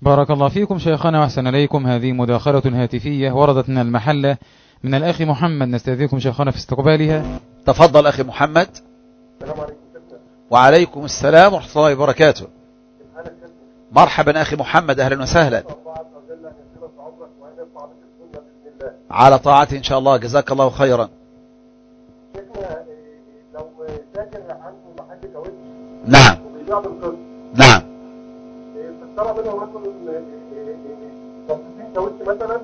بارك الله فيكم شيخنا وأحسن إليكم. هذه مداخلة هاتفية وردت من المحلة من الأخ محمد، نستأذنكم شيخنا في استقبالها. تفضل أخي محمد. السلام عليكم. وعليكم السلام ورحمة الله وبركاته. مرحبا أخي محمد، أهلا وسهلا. على طاعته إن شاء الله، جزاك الله خيرا. شيخنا لو تاجر عنده محل كاوتش نعم وبيبيع بالقسط، نعم، اشترى منه مثلا تصفيق كاوتش مثلا،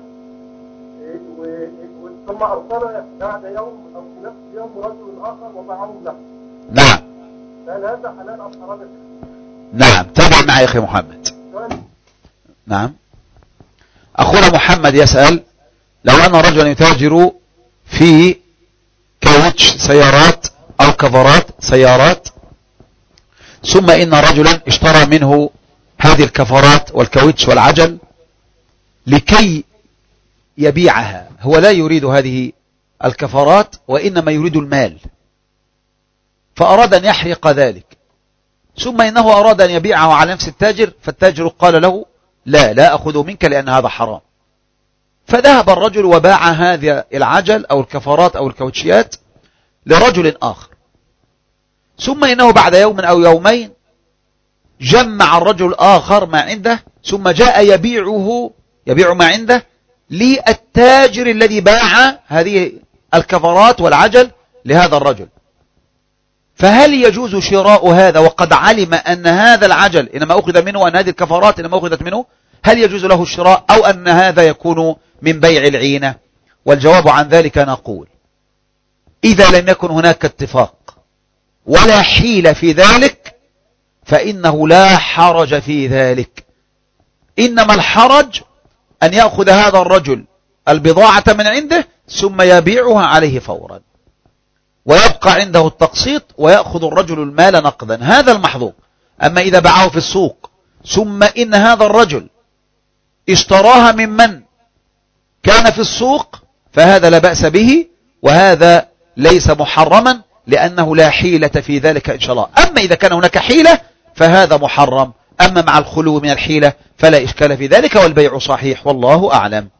ثم ارسل بعد يوم او في نفس اليوم رجل اخر وباعهم له. نعم هل هذا حلال ام حرام؟ نعم، تابع معي يا أخي محمد. نعم، أخونا محمد يسأل: لو أن رجلا يتاجر في كاوتش سيارات أو كفرات سيارات، ثم إن رجلا اشترى منه هذه الكفرات والكاوتش والعجل لكي يبيعها، هو لا يريد هذه الكفرات وإنما يريد المال، فأراد أن يحرق ذلك، ثم إنه أراد أن يبيعه على نفس التاجر، فالتاجر قال له: لا أخذه منك لأن هذا حرام. فذهب الرجل وباع هذا العجل أو الكفرات أو الكاوتشيات لرجل آخر، ثم إنه بعد يوم أو يومين جمع الرجل الآخر ما عنده، ثم جاء يبيع ما عنده للتاجر الذي باع هذه الكفرات والعجل لهذا الرجل. فهل يجوز شراء هذا وقد علم أن هذا العجل إنما أخذ منه، وأن هذه الكفرات إنما أخذت منه؟ هل يجوز له الشراء أو أن هذا يكون من بيع العينة؟ والجواب عن ذلك نقول: إذا لم يكن هناك اتفاق ولا حيلة في ذلك فإنه لا حرج في ذلك، إنما الحرج أن يأخذ هذا الرجل البضاعة من عنده ثم يبيعها عليه فورا، ويبقى عنده التقسيط ويأخذ الرجل المال نقدا، هذا المحظور. أما إذا باعه في السوق ثم إن هذا الرجل اشتراها ممن كان في السوق فهذا لا بأس به، وهذا ليس محرما لأنه لا حيلة في ذلك إن شاء الله. أما إذا كان هناك حيلة فهذا محرم، أما مع الخلو من الحيلة فلا إشكال في ذلك والبيع صحيح، والله أعلم.